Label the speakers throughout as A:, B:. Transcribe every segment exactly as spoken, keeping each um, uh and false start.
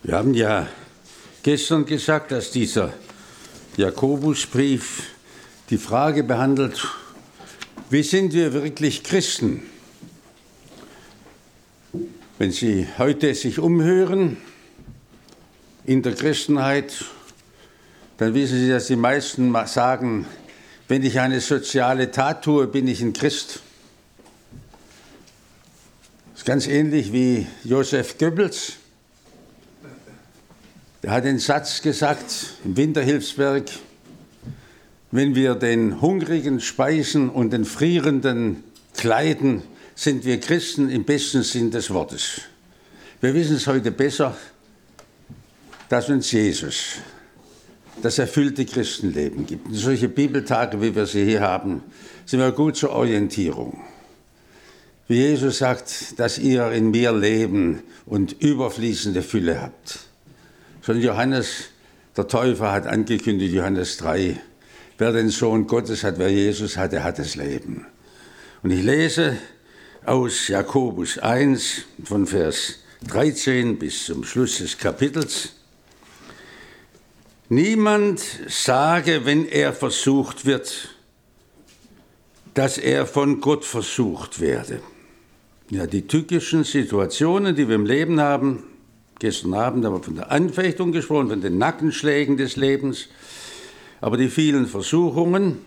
A: Wir haben ja gestern gesagt, dass dieser Jakobusbrief die Frage behandelt, wie sind wir wirklich Christen? Wenn Sie heute sich umhören in der Christenheit, dann wissen Sie, dass die meisten sagen, wenn ich eine soziale Tat tue, bin ich ein Christ. Das ist ganz ähnlich wie Joseph Goebbels. Er hat den Satz gesagt im Winterhilfswerk, wenn wir den Hungrigen speisen und den Frierenden kleiden, sind wir Christen im besten Sinn des Wortes. Wir wissen es heute besser, dass uns Jesus das erfüllte Christenleben gibt. Und solche Bibeltage, wie wir sie hier haben, sind wir gut zur Orientierung. Wie Jesus sagt, dass ihr in mir Leben und überfließende Fülle habt. Schon Johannes, der Täufer, hat angekündigt, Johannes drei, wer den Sohn Gottes hat, wer Jesus hat, der hat das Leben. Und ich lese aus Jakobus eins von Vers dreizehn bis zum Schluss des Kapitels. Niemand sage, wenn er versucht wird, dass er von Gott versucht werde. Ja, die tückischen Situationen, die wir im Leben haben, gestern Abend haben wir von der Anfechtung gesprochen, von den Nackenschlägen des Lebens, aber die vielen Versuchungen,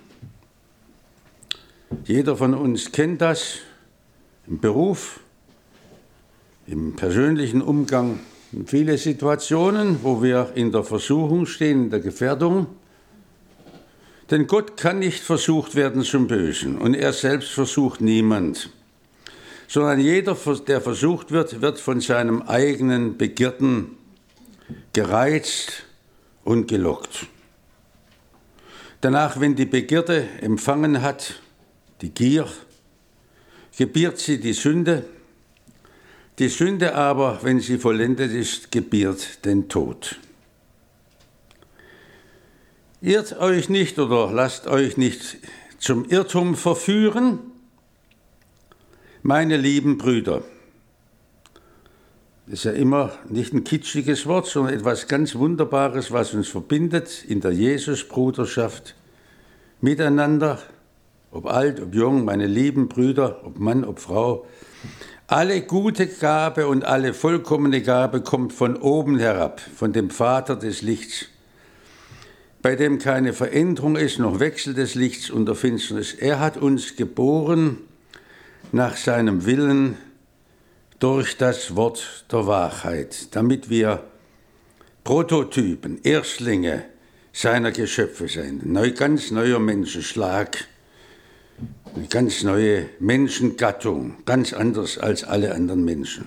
A: jeder von uns kennt das im Beruf, im persönlichen Umgang, in viele Situationen, wo wir in der Versuchung stehen, in der Gefährdung. Denn Gott kann nicht versucht werden zum Bösen und er selbst versucht niemand, sondern jeder, der versucht wird, wird von seinem eigenen Begierden gereizt und gelockt. Danach, wenn die Begierde empfangen hat, die Gier, gebiert sie die Sünde. Die Sünde aber, wenn sie vollendet ist, gebiert den Tod. Irrt euch nicht oder lasst euch nicht zum Irrtum verführen, meine lieben Brüder. Das ist ja immer nicht ein kitschiges Wort, sondern etwas ganz Wunderbares, was uns verbindet in der Jesusbruderschaft miteinander, ob alt, ob jung, meine lieben Brüder, ob Mann, ob Frau. Alle gute Gabe und alle vollkommene Gabe kommt von oben herab, von dem Vater des Lichts, bei dem keine Veränderung ist, noch Wechsel des Lichts und der Finsternis. Er hat uns geboren nach seinem Willen durch das Wort der Wahrheit, damit wir Prototypen, Erstlinge seiner Geschöpfe sind. Ein ganz neuer Menschenschlag, eine ganz neue Menschengattung, ganz anders als alle anderen Menschen.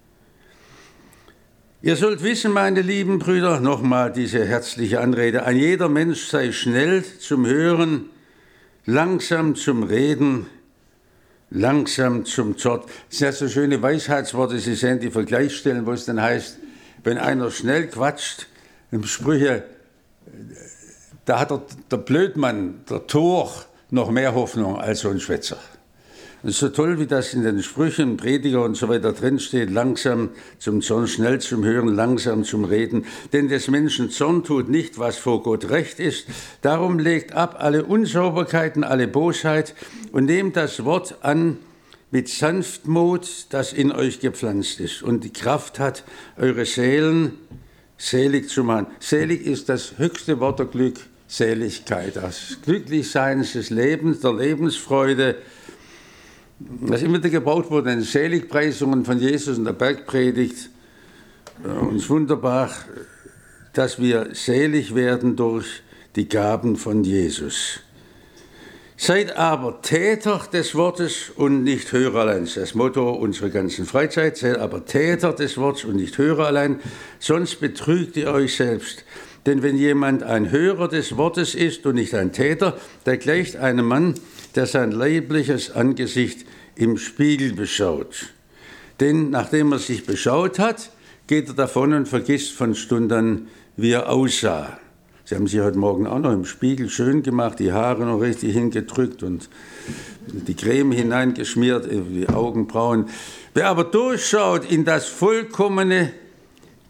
A: Ihr sollt wissen, meine lieben Brüder, nochmal diese herzliche Anrede, ein jeder Mensch sei schnell zum Hören, langsam zum Reden, langsam zum Zorn. Das sind ja so schöne Weisheitsworte, Sie sehen die Vergleichsstellen, wo es dann heißt, wenn einer schnell quatscht, im Sprüche, da hat der, der Blödmann, der Tor, noch mehr Hoffnung als so ein Schwätzer. Es ist so toll, wie das in den Sprüchen, Prediger und so weiter drinsteht, langsam zum Zorn, schnell zum Hören, langsam zum Reden. Denn des Menschen Zorn tut nicht, was vor Gott recht ist. Darum legt ab alle Unsauberkeiten, alle Bosheit und nehmt das Wort an mit Sanftmut, das in euch gepflanzt ist und die Kraft hat, eure Seelen selig zu machen. Selig ist das höchste Wort der Glückseligkeit, das Glücklichseins des Lebens, der Lebensfreude, was immer wieder gebraucht wurde in Seligpreisungen von Jesus in der Bergpredigt. Und es ist wunderbar, dass wir selig werden durch die Gaben von Jesus. Seid aber Täter des Wortes und nicht Hörer allein. Das ist das Motto unserer ganzen Freizeit. Seid aber Täter des Wortes und nicht Hörer allein, sonst betrügt ihr euch selbst. Denn wenn jemand ein Hörer des Wortes ist und nicht ein Täter, der gleicht einem Mann, der sein leibliches Angesicht im Spiegel beschaut. Denn nachdem er sich beschaut hat, geht er davon und vergisst von Stunden, wie er aussah. Sie haben sich heute Morgen auch noch im Spiegel schön gemacht, die Haare noch richtig hingedrückt und die Creme hineingeschmiert, die Augenbrauen. Wer aber durchschaut in das vollkommene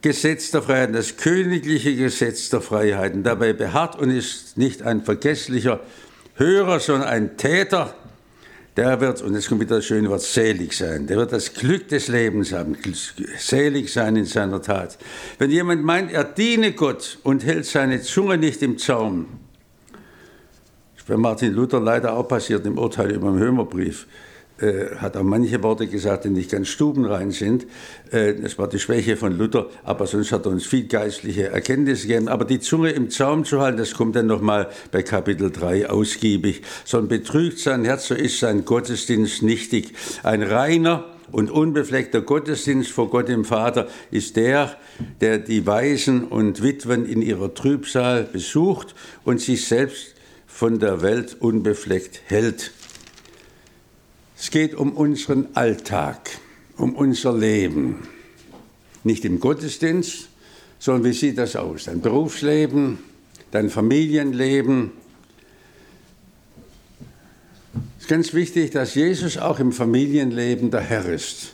A: Gesetz der Freiheiten, das königliche Gesetz der Freiheiten. Dabei beharrt und ist nicht ein vergesslicher Hörer, sondern ein Täter. Der wird, und jetzt kommt wieder das schöne Wort, selig sein. Der wird das Glück des Lebens haben, selig sein in seiner Tat. Wenn jemand meint, er diene Gott und hält seine Zunge nicht im Zaum, das ist bei Martin Luther leider auch passiert im Urteil über den Römerbrief, äh, hat auch manche Worte gesagt, die nicht ganz stubenrein sind. Äh, das war die Schwäche von Luther, aber sonst hat er uns viel geistliche Erkenntnisse gegeben. Aber die Zunge im Zaum zu halten, das kommt dann nochmal bei Kapitel drei ausgiebig. Sondern betrügt sein Herz, so ist sein Gottesdienst nichtig. Ein reiner und unbefleckter Gottesdienst vor Gott dem Vater ist der, der die Waisen und Witwen in ihrer Trübsal besucht und sich selbst von der Welt unbefleckt hält. Es geht um unseren Alltag, um unser Leben. Nicht im Gottesdienst, sondern wie sieht das aus? Dein Berufsleben, dein Familienleben. Es ist ganz wichtig, dass Jesus auch im Familienleben der Herr ist.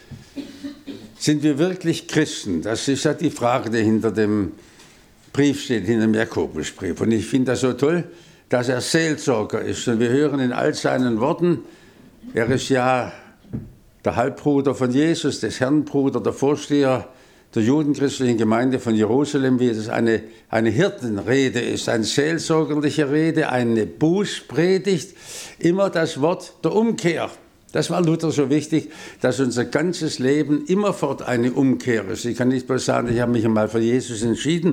A: Sind wir wirklich Christen? Das ist ja die Frage, die hinter dem Brief steht, hinter dem Jakobusbrief. Und ich finde das so toll, dass er Seelsorger ist. Und wir hören in all seinen Worten, er ist ja der Halbbruder von Jesus, des Herrnbruder, der Vorsteher der judenchristlichen Gemeinde von Jerusalem, wie es eine, eine Hirtenrede ist, eine seelsorgerliche Rede, eine Bußpredigt, immer das Wort der Umkehr. Das war Luther so wichtig, dass unser ganzes Leben immerfort eine Umkehr ist. Ich kann nicht bloß sagen, ich habe mich einmal für Jesus entschieden.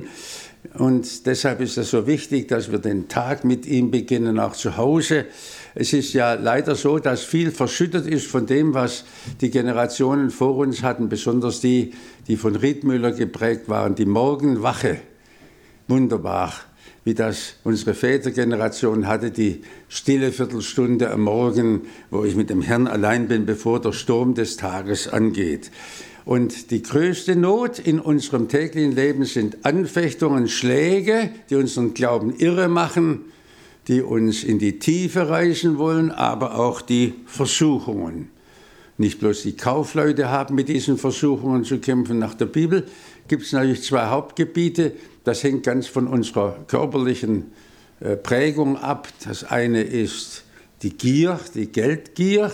A: Und deshalb ist es so wichtig, dass wir den Tag mit ihm beginnen, auch zu Hause. Es ist ja leider so, dass viel verschüttet ist von dem, was die Generationen vor uns hatten, besonders die, die von Riedmüller geprägt waren, die Morgenwache. Wunderbar, wie das unsere Vätergeneration hatte, die stille Viertelstunde am Morgen, wo ich mit dem Herrn allein bin, bevor der Sturm des Tages angeht. Und die größte Not in unserem täglichen Leben sind Anfechtungen, Schläge, die unseren Glauben irre machen, die uns in die Tiefe reißen wollen, aber auch die Versuchungen. Nicht bloß die Kaufleute haben mit diesen Versuchungen zu kämpfen. Nach der Bibel gibt es natürlich zwei Hauptgebiete. Das hängt ganz von unserer körperlichen Prägung ab. Das eine ist die Gier, die Geldgier.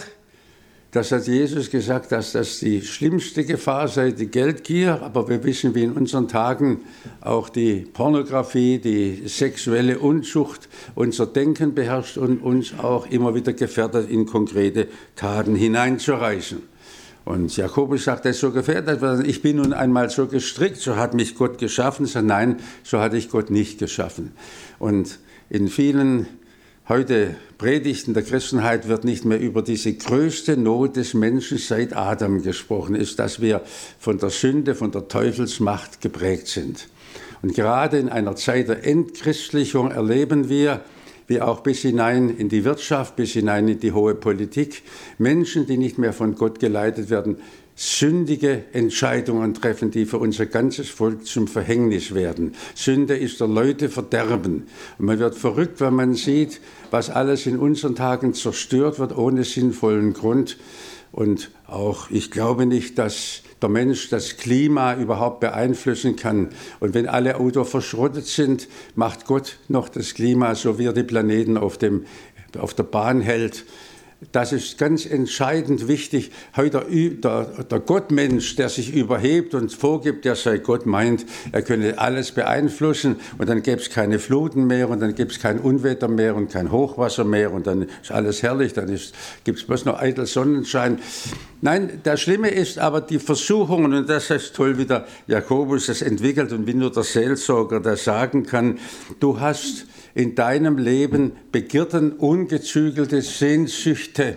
A: Das hat Jesus gesagt, dass das die schlimmste Gefahr sei, die Geldgier. Aber wir wissen, wie in unseren Tagen auch die Pornografie, die sexuelle Unzucht unser Denken beherrscht und uns auch immer wieder gefährdet, in konkrete Taten hineinzureißen. Und Jakobus sagt, das ist so gefährdet, ich bin nun einmal so gestrickt, so hat mich Gott geschaffen. So, nein, so hatte ich Gott nicht geschaffen. Und in vielen heute Predigten der Christenheit wird nicht mehr über diese größte Not des Menschen seit Adam gesprochen, ist, dass wir von der Sünde, von der Teufelsmacht geprägt sind. Und gerade in einer Zeit der Entchristlichung erleben wir, wie auch bis hinein in die Wirtschaft, bis hinein in die hohe Politik, Menschen, die nicht mehr von Gott geleitet werden, sündige Entscheidungen treffen, die für unser ganzes Volk zum Verhängnis werden. Sünde ist der Leute Verderben. Und man wird verrückt, wenn man sieht, was alles in unseren Tagen zerstört wird, ohne sinnvollen Grund. Und auch, ich glaube nicht, dass der Mensch das Klima überhaupt beeinflussen kann. Und wenn alle Autos verschrottet sind, macht Gott noch das Klima, so wie er die Planeten auf, dem, auf der Bahn hält. Das ist ganz entscheidend wichtig. Heute der, der Gottmensch, der sich überhebt und vorgibt, der sei Gott, meint, er könne alles beeinflussen und dann gäbe es keine Fluten mehr und dann gibt es kein Unwetter mehr und kein Hochwasser mehr und dann ist alles herrlich, dann gibt es bloß noch eitel Sonnenschein. Nein, das Schlimme ist aber die Versuchungen, und das ist toll, wie der Jakobus das entwickelt und wie nur der Seelsorger das sagen kann. Du hast in deinem Leben Begierden, ungezügelte Sehnsüchte.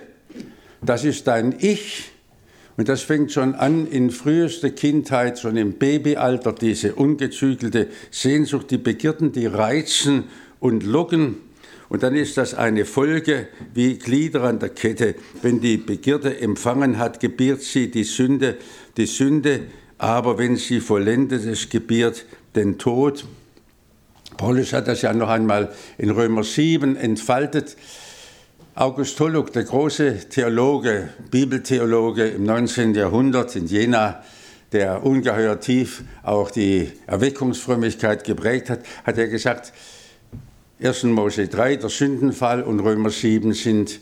A: Das ist dein Ich. Und das fängt schon an in frühester Kindheit, schon im Babyalter, diese ungezügelte Sehnsucht, die Begierden, die reizen und locken. Und dann ist das eine Folge wie Glieder an der Kette. Wenn die Begierde empfangen hat, gebiert sie die Sünde, die Sünde, aber wenn sie vollendet ist, gebiert den Tod. Paulus hat das ja noch einmal in Römer sieben entfaltet. August Holluck, der große Theologe, Bibeltheologe im neunzehnten Jahrhundert in Jena, der ungeheuer tief auch die Erweckungsfrömmigkeit geprägt hat, hat er gesagt, erster Mose drei, der Sündenfall und Römer sieben sind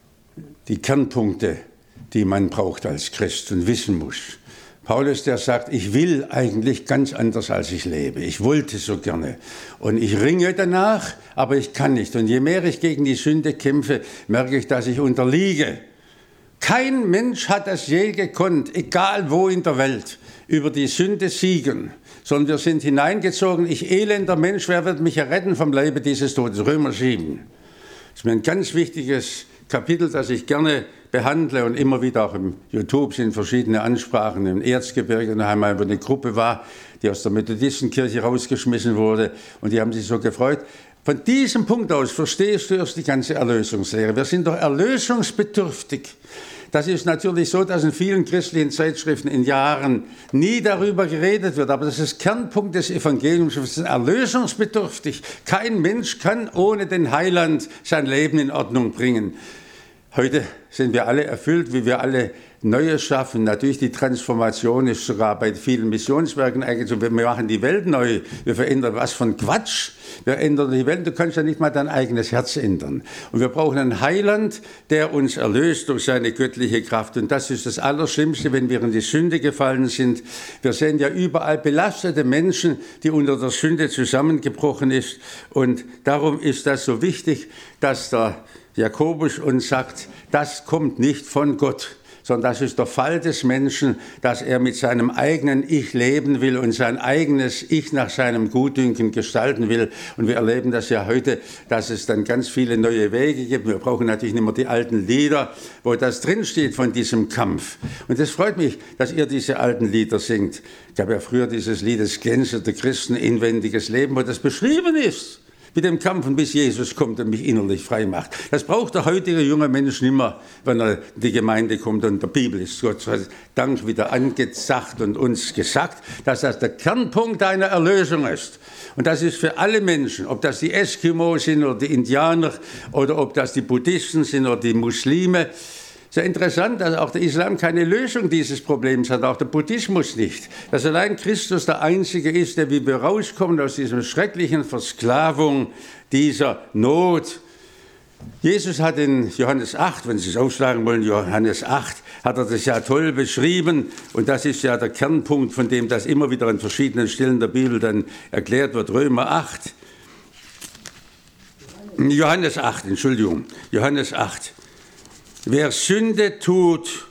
A: die Kernpunkte, die man braucht als Christ und wissen muss. Paulus, der sagt, ich will eigentlich ganz anders, als ich lebe. Ich wollte so gerne. Und ich ringe danach, aber ich kann nicht. Und je mehr ich gegen die Sünde kämpfe, merke ich, dass ich unterliege. Kein Mensch hat das je gekonnt, egal wo in der Welt, über die Sünde siegen. Sondern wir sind hineingezogen, ich elender Mensch, wer wird mich erretten vom Leibe dieses Todes? Römer sieben. Das ist mir ein ganz wichtiges Kapitel, das ich gerne behandle und immer wieder auch im YouTube sind verschiedene Ansprachen im Erzgebirge. Da einmal über eine Gruppe war, die aus der Methodistenkirche rausgeschmissen wurde und die haben sich so gefreut. Von diesem Punkt aus verstehst du erst die ganze Erlösungslehre. Wir sind doch erlösungsbedürftig. Das ist natürlich so, dass in vielen christlichen Zeitschriften in Jahren nie darüber geredet wird. Aber das ist Kernpunkt des Evangeliums. Wir sind erlösungsbedürftig. Kein Mensch kann ohne den Heiland sein Leben in Ordnung bringen. Heute sind wir alle erfüllt, wie wir alle Neues schaffen. Natürlich die Transformation ist sogar bei vielen Missionswerken eigentlich so. Wir machen die Welt neu. Wir verändern was von Quatsch. Wir ändern die Welt. Du kannst ja nicht mal dein eigenes Herz ändern. Und wir brauchen einen Heiland, der uns erlöst durch seine göttliche Kraft. Und das ist das Allerschlimmste, wenn wir in die Sünde gefallen sind. Wir sehen ja überall belastete Menschen, die unter der Sünde zusammengebrochen ist. Und darum ist das so wichtig, dass der Jakobus uns sagt, das kommt nicht von Gott, sondern das ist der Fall des Menschen, dass er mit seinem eigenen Ich leben will und sein eigenes Ich nach seinem Gutdünken gestalten will. Und wir erleben das ja heute, dass es dann ganz viele neue Wege gibt. Wir brauchen natürlich nicht mehr die alten Lieder, wo das drinsteht von diesem Kampf. Und es freut mich, dass ihr diese alten Lieder singt. Ich habe ja früher dieses Lied, das glänzende Christen, inwendiges Leben, wo das beschrieben ist. Mit dem Kampf, bis Jesus kommt und mich innerlich frei macht. Das braucht der heutige junge Mensch nicht mehr, wenn er in die Gemeinde kommt und der Bibel ist Gott sei Dank wieder angesagt und uns gesagt, dass das der Kernpunkt deiner Erlösung ist. Und das ist für alle Menschen, ob das die Eskimos sind oder die Indianer oder ob das die Buddhisten sind oder die Muslime. Sehr interessant, dass auch der Islam keine Lösung dieses Problems hat, auch der Buddhismus nicht. Dass allein Christus der Einzige ist, der wie wir rauskommen aus dieser schrecklichen Versklavung, dieser Not. Jesus hat in Johannes acht, wenn Sie es aufschlagen wollen, Johannes acht, hat er das ja toll beschrieben. Und das ist ja der Kernpunkt, von dem das immer wieder an verschiedenen Stellen der Bibel dann erklärt wird. Römer acht. Johannes acht, Entschuldigung, Johannes acht. Wer Sünde tut,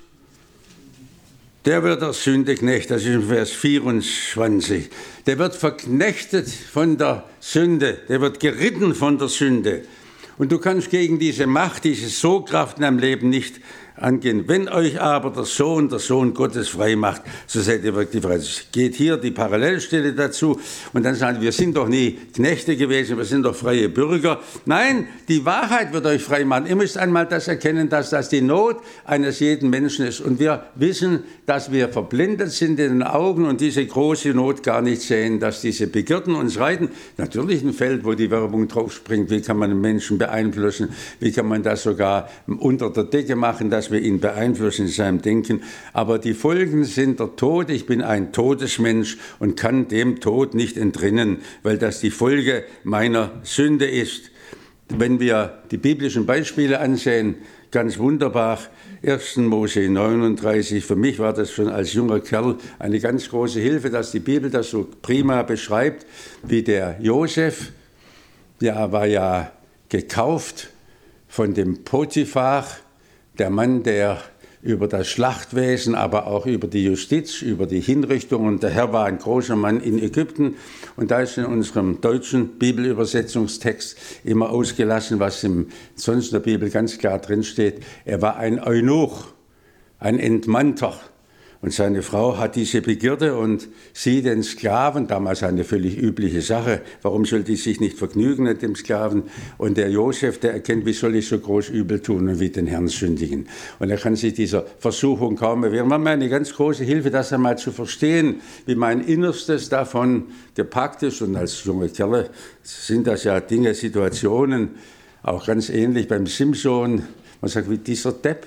A: der wird der Sündeknecht, das ist in Vers vierundzwanzig. Der wird verknechtet von der Sünde, der wird geritten von der Sünde. Und du kannst gegen diese Macht, diese Sogkraft in deinem Leben nicht angehen. Wenn euch aber der Sohn, der Sohn Gottes frei macht, so seid ihr wirklich frei. Es geht hier die Parallelstelle dazu und dann sagen wir, wir sind doch nie Knechte gewesen, wir sind doch freie Bürger. Nein, die Wahrheit wird euch frei machen. Ihr müsst einmal das erkennen, dass das die Not eines jeden Menschen ist. Und wir wissen, dass wir verblendet sind in den Augen und diese große Not gar nicht sehen, dass diese Begierden uns reiten. Natürlich ein Feld, wo die Werbung draufspringt. Wie kann man einen Menschen beeinflussen? Wie kann man das sogar unter der Decke machen, dass wir ihn beeinflussen in seinem Denken. Aber die Folgen sind der Tod. Ich bin ein Todesmensch und kann dem Tod nicht entrinnen, weil das die Folge meiner Sünde ist. Wenn wir die biblischen Beispiele ansehen, ganz wunderbar, erster Mose neununddreißig, für mich war das schon als junger Kerl eine ganz große Hilfe, dass die Bibel das so prima beschreibt, wie der Josef, der war ja gekauft von dem Potiphar, der Mann, der über das Schlachtwesen, aber auch über die Justiz, über die Hinrichtung, und der Herr war ein großer Mann in Ägypten. Und da ist in unserem deutschen Bibelübersetzungstext immer ausgelassen, was im, sonst in der Bibel ganz klar drinsteht. Er war ein Eunuch, ein Entmannter. Und seine Frau hat diese Begierde und sie, den Sklaven, damals eine völlig übliche Sache, warum soll die sich nicht vergnügen mit dem Sklaven? Und der Josef, der erkennt, wie soll ich so groß übel tun und wie den Herrn sündigen? Und er kann sich dieser Versuchung kaum erwehren. War mir eine ganz große Hilfe, das einmal zu verstehen, wie mein Innerstes davon gepackt ist. Und als junge Kerle sind das ja Dinge, Situationen, auch ganz ähnlich beim Simson. Man sagt, wie dieser Depp,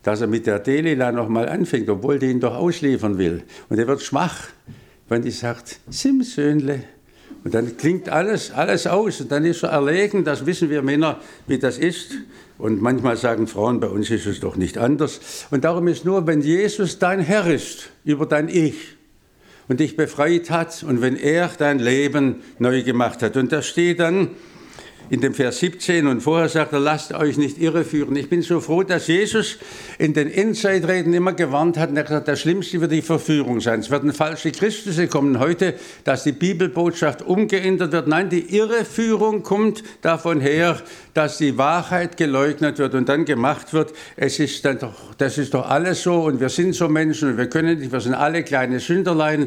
A: dass er mit der Delila noch mal anfängt, obwohl die ihn doch ausliefern will. Und er wird schwach, wenn die sagt, Simsönle. Und dann klingt alles, alles aus und dann ist er erlegen, das wissen wir Männer, wie das ist. Und manchmal sagen Frauen, bei uns ist es doch nicht anders. Und darum ist nur, wenn Jesus dein Herr ist über dein Ich und dich befreit hat und wenn er dein Leben neu gemacht hat. Und da steht dann in dem Vers siebzehn und vorher sagt er, lasst euch nicht irreführen. Ich bin so froh, dass Jesus in den Endzeitreden immer gewarnt hat und er hat gesagt, das Schlimmste wird die Verführung sein. Es werden falsche Christusse kommen heute, dass die Bibelbotschaft umgeändert wird. Nein, die Irreführung kommt davon her, dass die Wahrheit geleugnet wird und dann gemacht wird, es ist dann doch, das ist doch alles so und wir sind so Menschen und wir können nicht, wir sind alle kleine Sünderlein.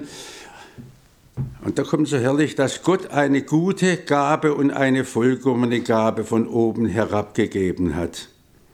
A: Und da kommt so herrlich, dass Gott eine gute Gabe und eine vollkommene Gabe von oben herabgegeben hat.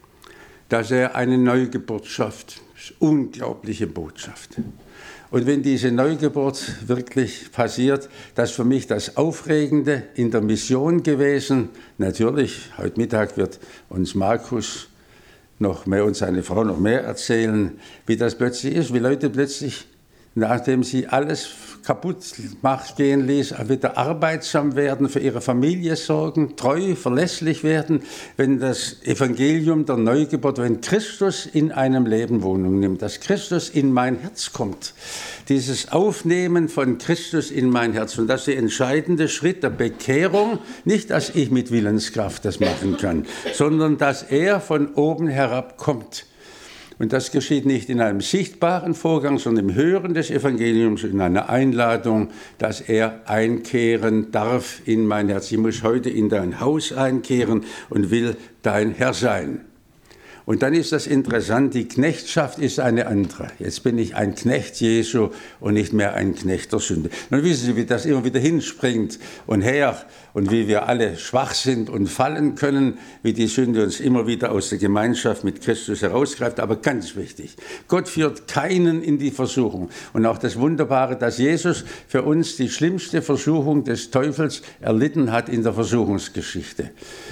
A: Dass er eine Neugeburt schafft. Das ist eine unglaubliche Botschaft. Und wenn diese Neugeburt wirklich passiert, das ist für mich das Aufregende in der Mission gewesen. Natürlich, heute Mittag wird uns Markus noch mehr und seine Frau noch mehr erzählen, wie das plötzlich ist, wie Leute plötzlich, nachdem sie alles kaputt gehen ließ, wieder arbeitsam werden, für ihre Familie sorgen, treu, verlässlich werden, wenn das Evangelium der Neugeburt, wenn Christus in einem Leben Wohnung nimmt, dass Christus in mein Herz kommt. Dieses Aufnehmen von Christus in mein Herz. Und das ist der entscheidende Schritt der Bekehrung, nicht, dass ich mit Willenskraft das machen kann, sondern dass er von oben herab kommt. Und das geschieht nicht in einem sichtbaren Vorgang, sondern im Hören des Evangeliums, in einer Einladung, dass er einkehren darf in mein Herz. Ich muss heute in dein Haus einkehren und will dein Herr sein. Und dann ist das interessant, die Knechtschaft ist eine andere. Jetzt bin ich ein Knecht Jesu und nicht mehr ein Knecht der Sünde. Nun wissen Sie, wie das immer wieder hinspringt und her und wie wir alle schwach sind und fallen können, wie die Sünde uns immer wieder aus der Gemeinschaft mit Christus herausgreift. Aber ganz wichtig, Gott führt keinen in die Versuchung. Und auch das Wunderbare, dass Jesus für uns die schlimmste Versuchung des Teufels erlitten hat in der Versuchungsgeschichte.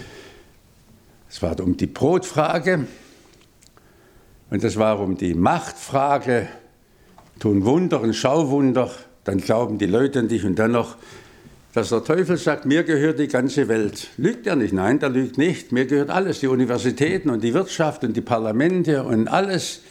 A: Es war um die Brotfrage und es war um die Machtfrage. Tun Wunder und Schauwunder, dann glauben die Leute an dich und dann noch, dass der Teufel sagt, mir gehört die ganze Welt. Lügt er nicht? Nein, der lügt nicht. Mir gehört alles, die Universitäten und die Wirtschaft und die Parlamente und alles.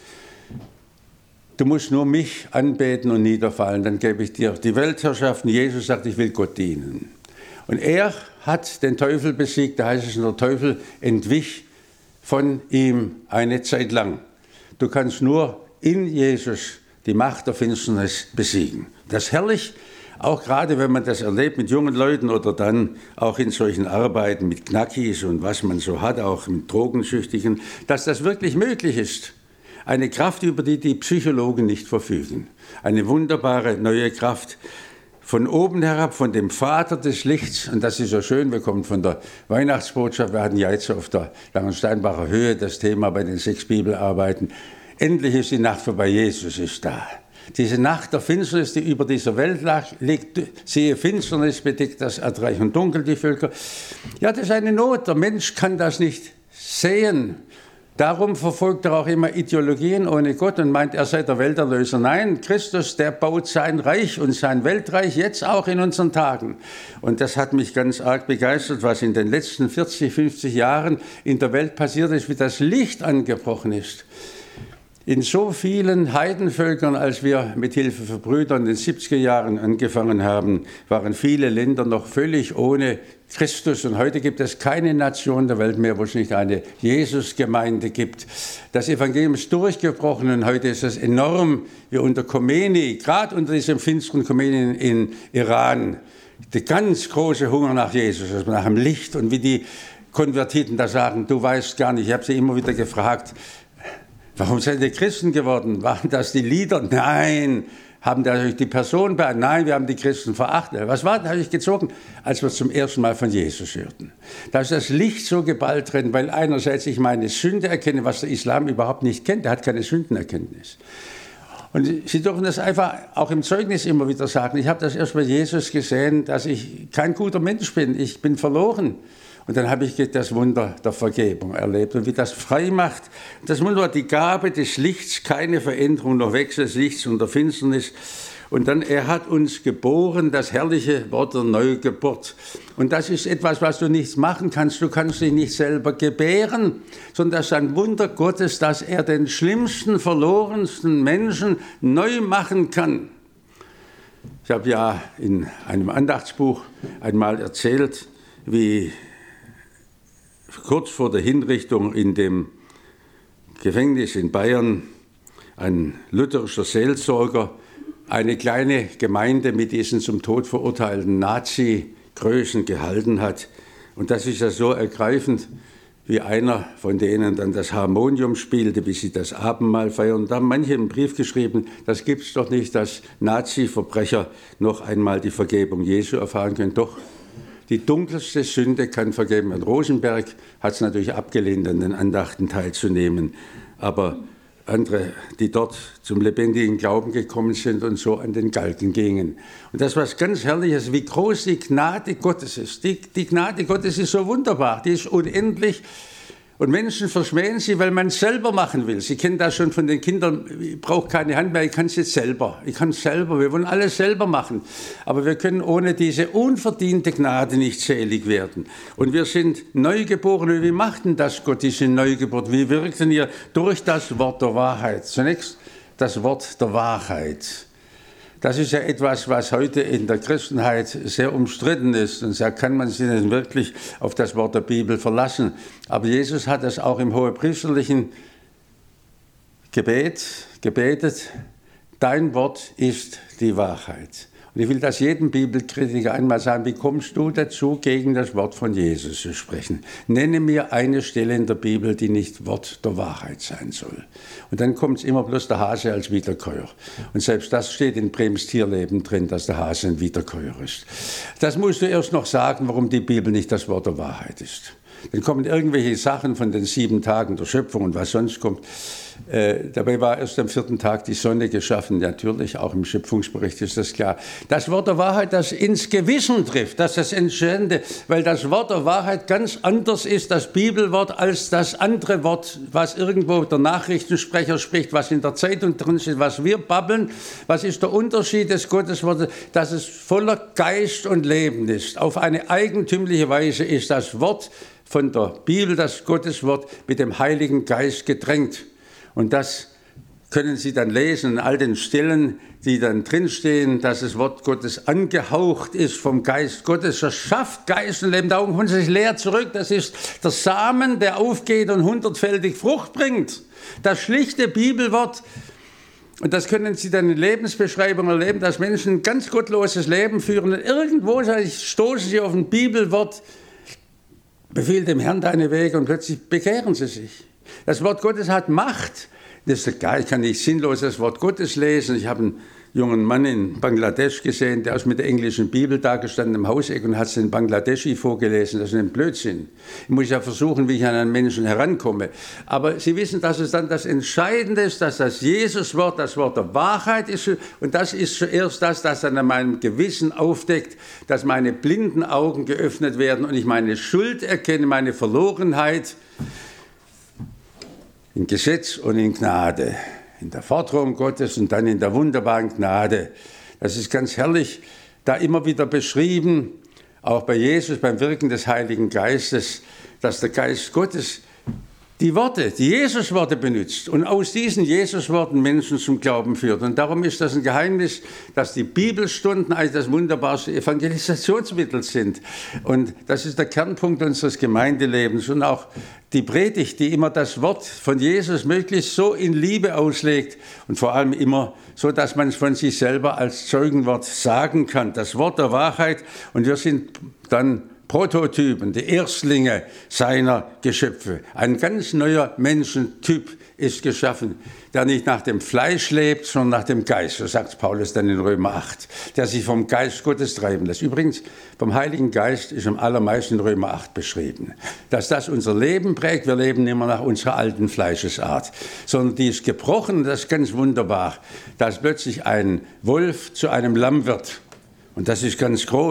A: Du musst nur mich anbeten und niederfallen, dann gebe ich dir die Weltherrschaft. Und Jesus sagt, ich will Gott dienen. Und er hat den Teufel besiegt, da heißt es, der Teufel entwich von ihm eine Zeit lang. Du kannst nur in Jesus die Macht der Finsternis besiegen. Das ist herrlich, auch gerade wenn man das erlebt mit jungen Leuten oder dann auch in solchen Arbeiten mit Knackis und was man so hat, auch mit Drogensüchtigen, dass das wirklich möglich ist. Eine Kraft, über die die Psychologen nicht verfügen. Eine wunderbare neue Kraft. Von oben herab, von dem Vater des Lichts, und das ist so schön, wir kommen von der Weihnachtsbotschaft, wir hatten ja jetzt auf der Langensteinbacher Höhe das Thema bei den sechs Bibelarbeiten, endlich ist die Nacht vorbei, Jesus ist da. Diese Nacht der Finsternis, die über dieser Welt liegt, siehe Finsternis bedeckt das Erdreich und dunkel die Völker. Ja, das ist eine Not, der Mensch kann das nicht sehen. Darum verfolgt er auch immer Ideologien ohne Gott und meint, er sei der Welterlöser. Nein, Christus, der baut sein Reich und sein Weltreich jetzt auch in unseren Tagen. Und das hat mich ganz arg begeistert, was in den letzten vierzig, fünfzig Jahren in der Welt passiert ist, wie das Licht angebrochen ist. In so vielen Heidenvölkern, als wir mit Hilfe für Brüder in den siebziger Jahren angefangen haben, waren viele Länder noch völlig ohne Christus. Und heute gibt es keine Nation der Welt mehr, wo es nicht eine Jesusgemeinde gibt. Das Evangelium ist durchgebrochen und heute ist es enorm, wie unter Khomeini, gerade unter diesem finsteren Khomeini in Iran, der ganz große Hunger nach Jesus, also nach dem Licht. Und wie die Konvertiten da sagen, du weißt gar nicht, ich habe sie immer wieder gefragt, warum seid ihr Christen geworden? Waren das die Lieder? Nein. Haben da die Person bei? Nein, wir haben die Christen verachtet. Was war das? Habe ich gezogen, als wir zum ersten Mal von Jesus hörten. Da ist das Licht so geballt drin, weil einerseits ich meine Sünde erkenne, was der Islam überhaupt nicht kennt. Er hat keine Sündenerkenntnis. Und Sie dürfen das einfach auch im Zeugnis immer wieder sagen. Ich habe das erst bei Jesus gesehen, dass ich kein guter Mensch bin. Ich bin verloren. Und dann habe ich das Wunder der Vergebung erlebt und wie das frei macht. Das Wunder war die Gabe des Lichts, keine Veränderung, noch Wechsel des Lichts und der Finsternis. Und dann, er hat uns geboren, das herrliche Wort der Neugeburt. Und das ist etwas, was du nicht machen kannst. Du kannst dich nicht selber gebären, sondern das ist ein Wunder Gottes, dass er den schlimmsten, verlorensten Menschen neu machen kann. Ich habe ja in einem Andachtsbuch einmal erzählt, wie kurz vor der Hinrichtung in dem Gefängnis in Bayern ein lutherischer Seelsorger eine kleine Gemeinde mit diesen zum Tod verurteilten Nazi-Größen gehalten hat. Und das ist ja so ergreifend, wie einer von denen dann das Harmonium spielte, bis sie das Abendmahl feiern. Und da haben manche einen Brief geschrieben, das gibt es doch nicht, dass Nazi-Verbrecher noch einmal die Vergebung Jesu erfahren können. Doch, die dunkelste Sünde kann vergeben werden. Rosenberg hat es natürlich abgelehnt, an den Andachten teilzunehmen. Aber andere, die dort zum lebendigen Glauben gekommen sind und so an den Galgen gingen. Und das ist was ganz Herrliches, wie groß die Gnade Gottes ist. Die, die Gnade Gottes ist so wunderbar, die ist unendlich. Und Menschen verschmähen sie, weil man es selber machen will. Sie kennen das schon von den Kindern, ich brauche keine Hand mehr, ich kann es jetzt selber. Ich kann es selber, wir wollen alles selber machen. Aber wir können ohne diese unverdiente Gnade nicht selig werden. Und wir sind Neugeborene. Wie macht denn das Gott, diese Neugeburt? Wie wirkt denn ihr? Durch das Wort der Wahrheit. Zunächst das Wort der Wahrheit. Das ist ja etwas, was heute in der Christenheit sehr umstritten ist. Und da kann man sich nicht wirklich auf das Wort der Bibel verlassen. Aber Jesus hat das auch im hohepriesterlichen Gebet gebetet. Dein Wort ist die Wahrheit. Und ich will das jedem Bibelkritiker einmal sagen, wie kommst du dazu, gegen das Wort von Jesus zu sprechen? Nenne mir eine Stelle in der Bibel, die nicht Wort der Wahrheit sein soll. Und dann kommt immer bloß der Hase als Wiederkäuer. Und selbst das steht in Brems Tierleben drin, dass der Hase ein Wiederkäuer ist. Das musst du erst noch sagen, warum die Bibel nicht das Wort der Wahrheit ist. Dann kommen irgendwelche Sachen von den sieben Tagen der Schöpfung und was sonst kommt. Äh, dabei war erst am vierten Tag die Sonne geschaffen. Natürlich, auch im Schöpfungsbericht ist das klar. Das Wort der Wahrheit, das ins Gewissen trifft, das ist das Entscheidende, weil das Wort der Wahrheit ganz anders ist, das Bibelwort, als das andere Wort, was irgendwo der Nachrichtensprecher spricht, was in der Zeitung drin steht, was wir babbeln. Was ist der Unterschied des Gotteswortes? Dass es voller Geist und Leben ist. Auf eine eigentümliche Weise ist das Wort von der Bibel, das Gotteswort, mit dem Heiligen Geist getränkt. Und das können Sie dann lesen in all den Stellen, die dann drinstehen, dass das Wort Gottes angehaucht ist vom Geist Gottes. Das schafft Geist und Leben. Darum kommt es sich leer zurück. Das ist der Samen, der aufgeht und hundertfältig Frucht bringt. Das schlichte Bibelwort. Und das können Sie dann in Lebensbeschreibungen erleben, dass Menschen ein ganz gottloses Leben führen. Und irgendwo stoßen sie auf ein Bibelwort, befiehl dem Herrn deine Wege und plötzlich bekehren sie sich. Das Wort Gottes hat Macht. Das ist egal, ich kann nicht sinnlos das Wort Gottes lesen. Ich habe einen jungen Mann in Bangladesch gesehen, der ist mit der englischen Bibel da gestanden im Hauseck und hat es in Bangladeschi vorgelesen. Das ist ein Blödsinn. Ich muss ja versuchen, wie ich an einen Menschen herankomme. Aber Sie wissen, dass es dann das Entscheidende ist, dass das Jesuswort das Wort der Wahrheit ist. Und das ist zuerst das, das dann an meinem Gewissen aufdeckt, dass meine blinden Augen geöffnet werden und ich meine Schuld erkenne, meine Verlorenheit in Gesetz und in Gnade. In der Forderung Gottes und dann in der wunderbaren Gnade. Das ist ganz herrlich, da immer wieder beschrieben, auch bei Jesus, beim Wirken des Heiligen Geistes, dass der Geist Gottes die Worte, die Jesus-Worte benutzt und aus diesen Jesus-Worten Menschen zum Glauben führt. Und darum ist das ein Geheimnis, dass die Bibelstunden eigentlich das wunderbarste Evangelisationsmittel sind. Und das ist der Kernpunkt unseres Gemeindelebens. Und auch die Predigt, die immer das Wort von Jesus möglichst so in Liebe auslegt und vor allem immer so, dass man es von sich selber als Zeugenwort sagen kann. Das Wort der Wahrheit. Und wir sind dann Prototypen, die Erstlinge seiner Geschöpfe. Ein ganz neuer Menschentyp ist geschaffen, der nicht nach dem Fleisch lebt, sondern nach dem Geist, so sagt Paulus dann in Römer acht, der sich vom Geist Gottes treiben lässt. Übrigens, vom Heiligen Geist ist am allermeisten in Römer acht beschrieben. Dass das unser Leben prägt, wir leben nicht mehr nach unserer alten Fleischesart, sondern die ist gebrochen, das ist ganz wunderbar, dass plötzlich ein Wolf zu einem Lamm wird. Und das ist ganz groß.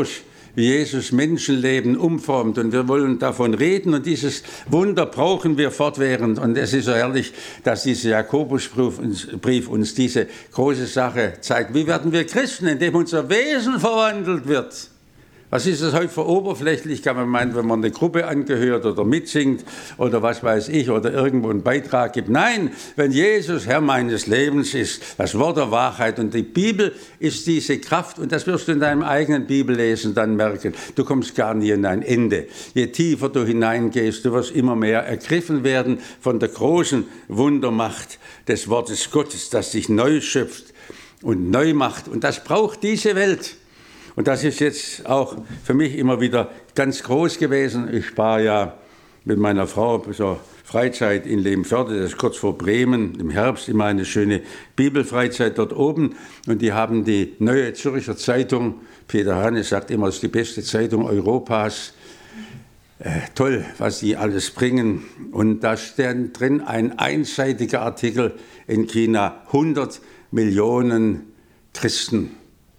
A: wie Jesus Menschenleben umformt. Und wir wollen davon reden. Und dieses Wunder brauchen wir fortwährend. Und es ist so herrlich, dass dieser Jakobusbrief uns, Brief uns diese große Sache zeigt. Wie werden wir Christen, indem unser Wesen verwandelt wird? Was ist das heute für oberflächlich? Kann man meinen, wenn man eine Gruppe angehört oder mitsingt oder was weiß ich oder irgendwo einen Beitrag gibt. Nein, wenn Jesus Herr meines Lebens ist, das Wort der Wahrheit und die Bibel ist diese Kraft und das wirst du in deinem eigenen Bibellesen dann merken. Du kommst gar nie in ein Ende. Je tiefer du hineingehst, du wirst immer mehr ergriffen werden von der großen Wundermacht des Wortes Gottes, das dich neu schöpft und neu macht. Und das braucht diese Welt. Und das ist jetzt auch für mich immer wieder ganz groß gewesen. Ich war ja mit meiner Frau zur Freizeit in Lehmförde, das ist kurz vor Bremen, im Herbst immer eine schöne Bibelfreizeit dort oben. Und die haben die Neue Zürcher Zeitung, Peter Hannes sagt immer, es ist die beste Zeitung Europas. Äh, toll, was die alles bringen. Und da steht drin ein einseitiger Artikel in China, hundert Millionen Christen.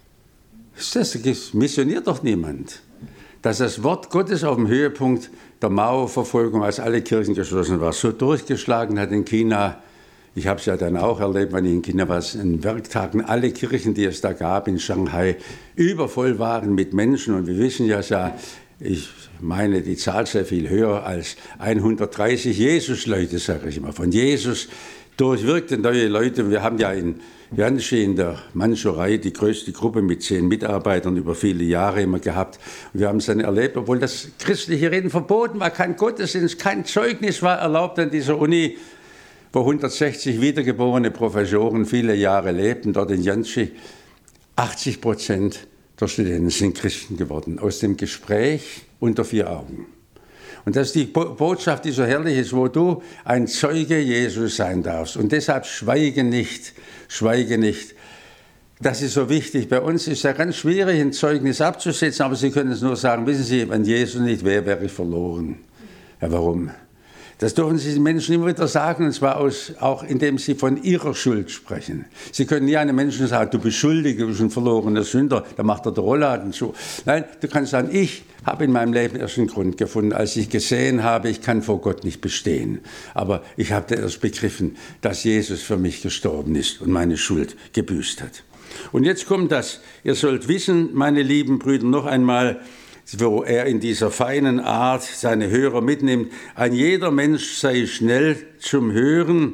A: Das missioniert doch niemand. Dass das Wort Gottes auf dem Höhepunkt der Mao-Verfolgung, als alle Kirchen geschlossen waren, so durchgeschlagen hat in China. Ich habe es ja dann auch erlebt, wenn ich in China war, in Werktagen alle Kirchen, die es da gab in Shanghai, übervoll waren mit Menschen. Und wir wissen ja, ich meine die Zahl sehr viel höher als hundertdreißig Jesus-Leute, sage ich immer. Von Jesus durchwirkte neue Leute. Wir haben ja in Yanshe in der Mandschurei die größte Gruppe mit zehn Mitarbeitern über viele Jahre immer gehabt. Und wir haben es dann erlebt, obwohl das christliche Reden verboten war, kein Gottesdienst, kein Zeugnis war erlaubt an dieser Uni, wo hundertsechzig wiedergeborene Professoren viele Jahre lebten, dort in Yanshe. achtzig Prozent der Studenten sind Christen geworden, aus dem Gespräch unter vier Augen. Und das ist die Botschaft, die so herrlich ist, wo du ein Zeuge Jesus sein darfst. Und deshalb schweige nicht, schweige nicht. Das ist so wichtig. Bei uns ist es ja ganz schwierig, ein Zeugnis abzusetzen, aber Sie können es nur sagen, wissen Sie, wenn Jesus nicht wäre, wäre ich verloren. Ja, warum? Das dürfen Sie den Menschen immer wieder sagen, und zwar aus, auch indem sie von ihrer Schuld sprechen. Sie können nie einem Menschen sagen, du bist schuldig, du bist ein verlorener Sünder, da macht er den Rollladen zu. Nein, du kannst sagen, ich habe in meinem Leben erst einen Grund gefunden, als ich gesehen habe, ich kann vor Gott nicht bestehen. Aber ich habe erst begriffen, dass Jesus für mich gestorben ist und meine Schuld gebüßt hat. Und jetzt kommt das, ihr sollt wissen, meine lieben Brüder, noch einmal, wo er in dieser feinen Art seine Hörer mitnimmt. Ein jeder Mensch sei schnell zum Hören,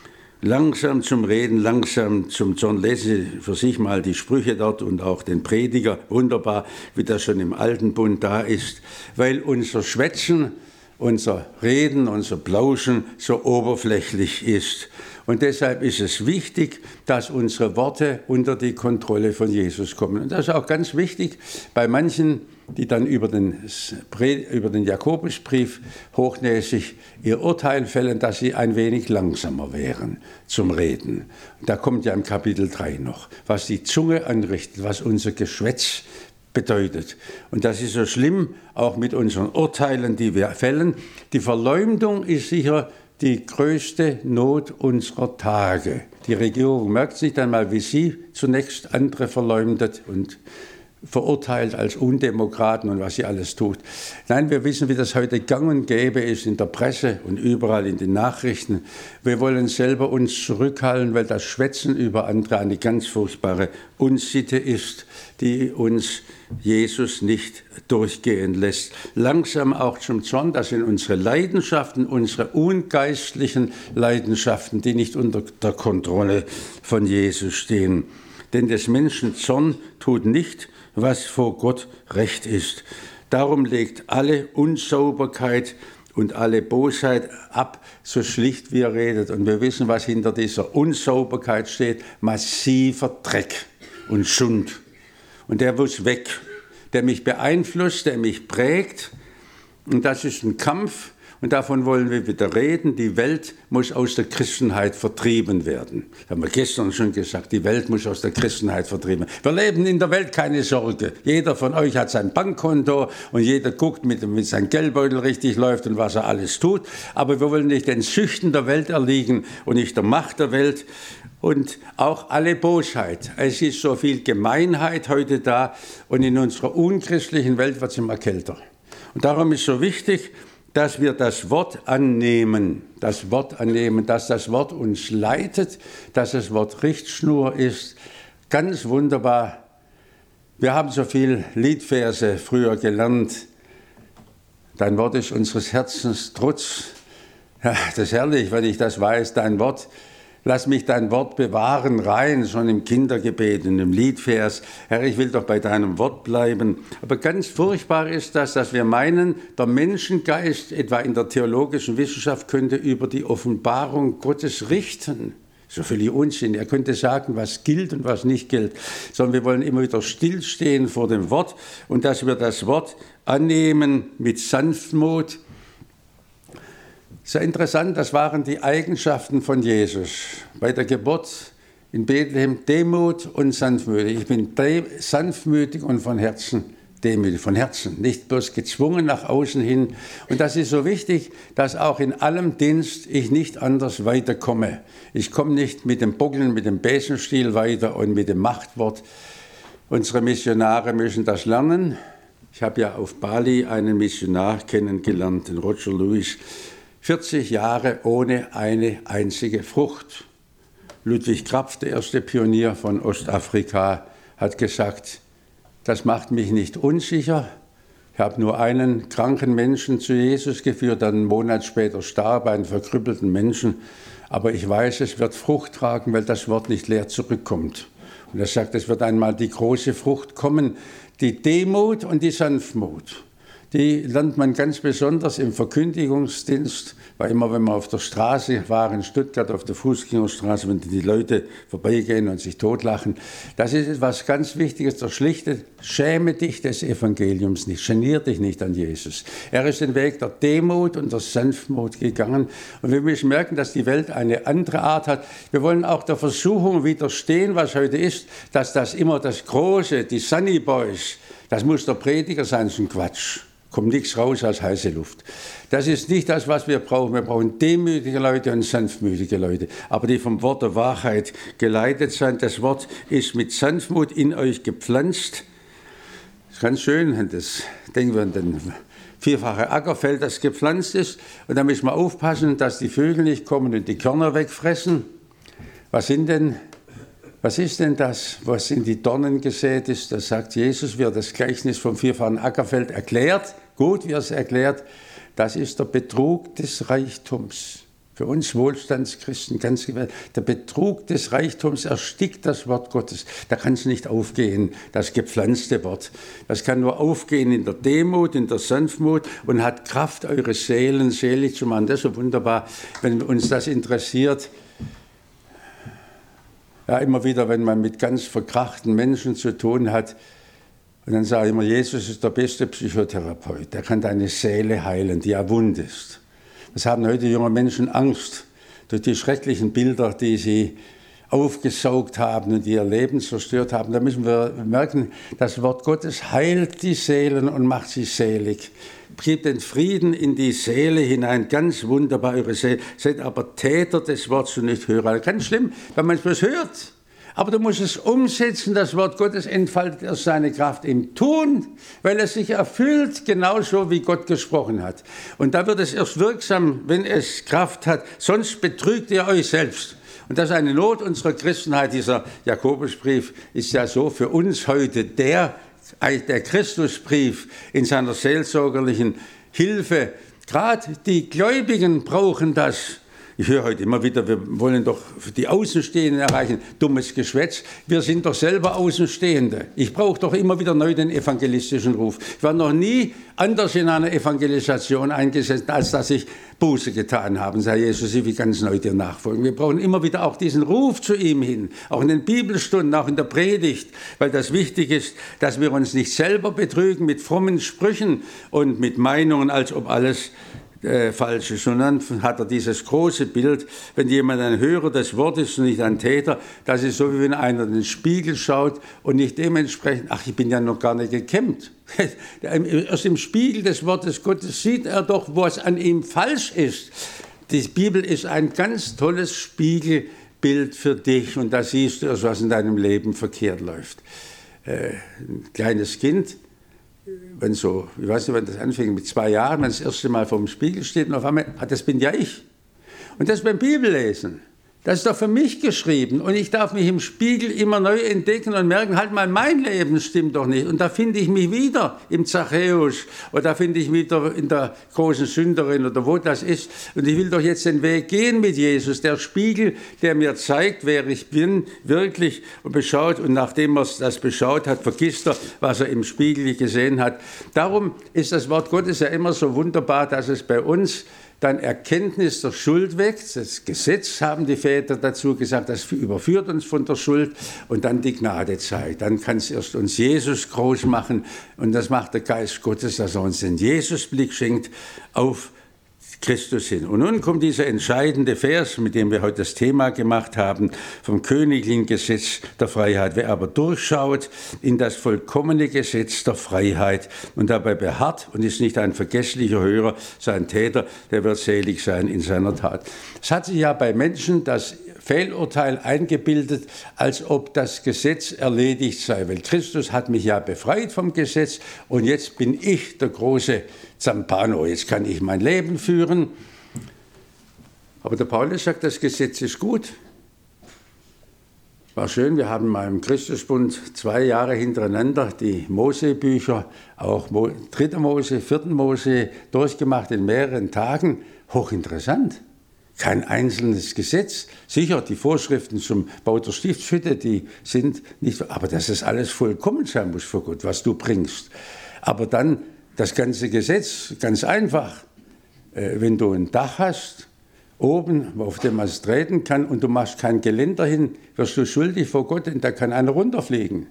A: langsam zum Reden, langsam zum Zorn. Lese für sich mal die Sprüche dort und auch den Prediger. Wunderbar, wie das schon im Alten Bund da ist. Weil unser Schwätzen, unser Reden, unser Plauschen so oberflächlich ist. Und deshalb ist es wichtig, dass unsere Worte unter die Kontrolle von Jesus kommen. Und das ist auch ganz wichtig bei manchen, die dann über den, über den Jakobusbrief hochnäsig ihr Urteil fällen, dass sie ein wenig langsamer wären zum Reden. Da kommt ja im Kapitel drei noch, was die Zunge anrichtet, was unser Geschwätz bedeutet. Und das ist so schlimm, auch mit unseren Urteilen, die wir fällen. Die Verleumdung ist sicher die größte Not unserer Tage. Die Regierung merkt nicht einmal, wie sie zunächst andere verleumdet und verurteilt als Undemokraten und was sie alles tut. Nein, wir wissen, wie das heute gang und gäbe ist in der Presse und überall in den Nachrichten. Wir wollen selber uns zurückhalten, weil das Schwätzen über andere eine ganz furchtbare Unsitte ist, die uns Jesus nicht durchgehen lässt. Langsam auch zum Zorn, das sind unsere Leidenschaften, unsere ungeistlichen Leidenschaften, die nicht unter der Kontrolle von Jesus stehen. Denn des Menschen Zorn tut nicht, was vor Gott recht ist. Darum legt alle Unsauberkeit und alle Bosheit ab, so schlicht wie er redet. Und wir wissen, was hinter dieser Unsauberkeit steht. Massiver Dreck und Schund. Und der muss weg, der mich beeinflusst, der mich prägt. Und das ist ein Kampf. Und davon wollen wir wieder reden. Die Welt muss aus der Christenheit vertrieben werden. Das haben wir gestern schon gesagt, die Welt muss aus der Christenheit vertrieben werden. Wir leben in der Welt, keine Sorge. Jeder von euch hat sein Bankkonto und jeder guckt, mit, mit seinem Geldbeutel richtig läuft und was er alles tut. Aber wir wollen nicht den Süchten der Welt erliegen und nicht der Macht der Welt. und auch alle Bosheit. Es ist so viel Gemeinheit heute da und in unserer unchristlichen Welt wird es immer kälter. Und darum ist so wichtig, dass wir das Wort annehmen, das Wort annehmen, dass das Wort uns leitet, dass das Wort Richtschnur ist. Ganz wunderbar. Wir haben so viel Liedverse früher gelernt. Dein Wort ist unseres Herzens Trutz. Ja, das ist herrlich, wenn ich das weiß, dein Wort. Lass mich dein Wort bewahren, rein, schon im Kindergebet, in dem Liedvers. Herr, ich will doch bei deinem Wort bleiben. Aber ganz furchtbar ist das, dass wir meinen, der Menschengeist, etwa in der theologischen Wissenschaft, könnte über die Offenbarung Gottes richten. So viel Unsinn. Er könnte sagen, was gilt und was nicht gilt. Sondern wir wollen immer wieder stillstehen vor dem Wort und dass wir das Wort annehmen mit Sanftmut. Sehr interessant, das waren die Eigenschaften von Jesus. Bei der Geburt in Bethlehem Demut und sanftmütig. Ich bin sanftmütig und von Herzen demütig, von Herzen, nicht bloß gezwungen nach außen hin. Und das ist so wichtig, dass auch in allem Dienst ich nicht anders weiterkomme. Ich komme nicht mit dem Bockeln, mit dem Besenstiel weiter und mit dem Machtwort. Unsere Missionare müssen das lernen. Ich habe ja auf Bali einen Missionar kennengelernt, den Roger Lewis. vierzig Jahre ohne eine einzige Frucht. Ludwig Krapf, der erste Pionier von Ostafrika, hat gesagt, das macht mich nicht unsicher. Ich habe nur einen kranken Menschen zu Jesus geführt, dann einen Monat später starb, einen verkrüppelten Menschen. Aber ich weiß, es wird Frucht tragen, weil das Wort nicht leer zurückkommt. Und er sagt, es wird einmal die große Frucht kommen, die Demut und die Sanftmut. Die lernt man ganz besonders im Verkündigungsdienst, weil immer, wenn wir auf der Straße waren, in Stuttgart auf der Fußgängerstraße, wenn die Leute vorbeigehen und sich totlachen, das ist etwas ganz Wichtiges, der schlichte, schäme dich des Evangeliums nicht, genier dich nicht an Jesus. Er ist den Weg der Demut und der Sanftmut gegangen und wir müssen merken, dass die Welt eine andere Art hat. Wir wollen auch der Versuchung widerstehen, was heute ist, dass das immer das Große, die Sunny Boys, das muss der Prediger sein, das ist ein Quatsch. Kommt nichts raus als heiße Luft. Das ist nicht das, was wir brauchen. Wir brauchen demütige Leute und sanftmütige Leute, aber die vom Wort der Wahrheit geleitet sind. Das Wort ist mit Sanftmut in euch gepflanzt. Das ist ganz schön. Das denken wir an den vierfache Ackerfeld, das gepflanzt ist. Und da müssen wir aufpassen, dass die Vögel nicht kommen und die Körner wegfressen. Was sind denn Was ist denn das, was in die Dornen gesät ist? Das sagt Jesus, wie er das Gleichnis vom vierfachen Ackerfeld erklärt. Gut, wie er es erklärt. Das ist der Betrug des Reichtums. Für uns Wohlstandschristen ganz gewählt. Der Betrug des Reichtums erstickt das Wort Gottes. Da kann es nicht aufgehen, das gepflanzte Wort. Das kann nur aufgehen in der Demut, in der Sanftmut und hat Kraft, eure Seelen selig zu machen. Das ist so wunderbar, wenn uns das interessiert. Ja, immer wieder, wenn man mit ganz verkrachten Menschen zu tun hat, und dann sage ich immer, Jesus ist der beste Psychotherapeut. Der kann deine Seele heilen, die ja wund ist. Das haben heute junge Menschen Angst durch die schrecklichen Bilder, die sie aufgesaugt haben und die ihr Leben zerstört haben. Da müssen wir merken, das Wort Gottes heilt die Seelen und macht sie selig. Gibt den Frieden in die Seele hinein, ganz wunderbar eure Seele. Seid aber Täter des Wortes und nicht Hörer. Ganz schlimm, wenn man es bloß hört. Aber du musst es umsetzen, das Wort Gottes entfaltet erst seine Kraft im Tun, weil es sich erfüllt, genauso wie Gott gesprochen hat. Und da wird es erst wirksam, wenn es Kraft hat, sonst betrügt ihr euch selbst. Und das ist eine Not unserer Christenheit. Dieser Jakobusbrief ist ja so für uns heute der, der Christusbrief in seiner seelsorgerlichen Hilfe. Gerade die Gläubigen brauchen das. Ich höre heute immer wieder, wir wollen doch die Außenstehenden erreichen. Dummes Geschwätz. Wir sind doch selber Außenstehende. Ich brauche doch immer wieder neu den evangelistischen Ruf. Ich war noch nie anders in einer Evangelisation eingesetzt, als dass ich Buße getan habe. Sei Jesus, ich will ganz neu dir nachfolgen. Wir brauchen immer wieder auch diesen Ruf zu ihm hin. Auch in den Bibelstunden, auch in der Predigt. Weil das wichtig ist, dass wir uns nicht selber betrügen mit frommen Sprüchen und mit Meinungen, als ob alles Äh, falsch ist. Und dann hat er dieses große Bild, wenn jemand ein Hörer des Wortes und nicht ein Täter, das ist so, wie wenn einer in den Spiegel schaut und nicht dementsprechend, ach, ich bin ja noch gar nicht gekämmt. Erst im Spiegel des Wortes Gottes sieht er doch, was an ihm falsch ist. Die Bibel ist ein ganz tolles Spiegel Bild für dich und da siehst du erst, was in deinem Leben verkehrt läuft. Äh, ein kleines Kind, wenn so, ich weiß nicht, wann das anfing, mit zwei Jahren, wenn das erste Mal vor dem Spiegel steht und auf einmal, ah, das bin ja ich. Und das beim Bibellesen. Das ist doch für mich geschrieben und ich darf mich im Spiegel immer neu entdecken und merken, halt mal, mein Leben stimmt doch nicht. Und da finde ich mich wieder im Zachäus oder da finde ich mich wieder in der großen Sünderin oder wo das ist. Und ich will doch jetzt den Weg gehen mit Jesus, der Spiegel, der mir zeigt, wer ich bin, wirklich und beschaut. Und nachdem er das beschaut hat, vergisst er, was er im Spiegel gesehen hat. Darum ist das Wort Gottes ja immer so wunderbar, dass es bei uns dann Erkenntnis der Schuld wächst. Das Gesetz, haben die Väter dazu gesagt, das überführt uns von der Schuld und dann die Gnade zeigt. Dann kann es erst uns Jesus groß machen und das macht der Geist Gottes, dass er uns den Jesusblick schenkt auf Christus hin. Und nun kommt dieser entscheidende Vers, mit dem wir heute das Thema gemacht haben, vom königlichen Gesetz der Freiheit. Wer aber durchschaut in das vollkommene Gesetz der Freiheit und dabei beharrt und ist nicht ein vergesslicher Hörer, sein Täter, der wird selig sein in seiner Tat. Es hat sich ja bei Menschen das Fehlurteil eingebildet, als ob das Gesetz erledigt sei, weil Christus hat mich ja befreit vom Gesetz und jetzt bin ich der große Zampano, jetzt kann ich mein Leben führen. Aber der Paulus sagt, das Gesetz ist gut. War schön, wir haben mal im Christusbund zwei Jahre hintereinander die Mose-Bücher, auch dritter Mose, vierten Mose durchgemacht in mehreren Tagen. Hochinteressant. Kein einzelnes Gesetz. Sicher, die Vorschriften zum Bau der Stiftshütte, die sind nicht, aber dass es alles vollkommen sein muss für Gott, was du bringst. Aber dann das ganze Gesetz, ganz einfach. Wenn du ein Dach hast, oben, auf dem man es treten kann, und du machst kein Geländer hin, wirst du schuldig vor Gott, denn da kann einer runterfliegen.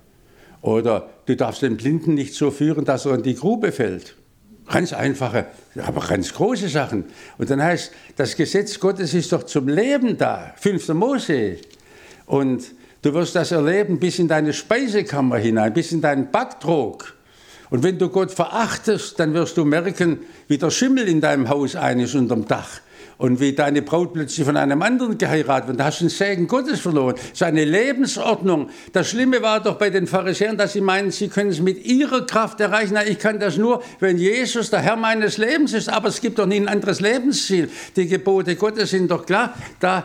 A: Oder du darfst den Blinden nicht so führen, dass er in die Grube fällt. Ganz einfache, aber ganz große Sachen. Und dann heißt, das Gesetz Gottes ist doch zum Leben da. fünfter Mose. Und du wirst das erleben bis in deine Speisekammer hinein, bis in deinen Backtrog. Und wenn du Gott verachtest, dann wirst du merken, wie der Schimmel in deinem Haus ein ist unterm Dach. Und wie deine Braut plötzlich von einem anderen geheiratet wird. Da hast du den Segen Gottes verloren. Seine Lebensordnung. Das Schlimme war doch bei den Pharisäern, dass sie meinen, sie können es mit ihrer Kraft erreichen. Na, ich kann das nur, wenn Jesus der Herr meines Lebens ist. Aber es gibt doch nie ein anderes Lebensziel. Die Gebote Gottes sind doch klar. Da,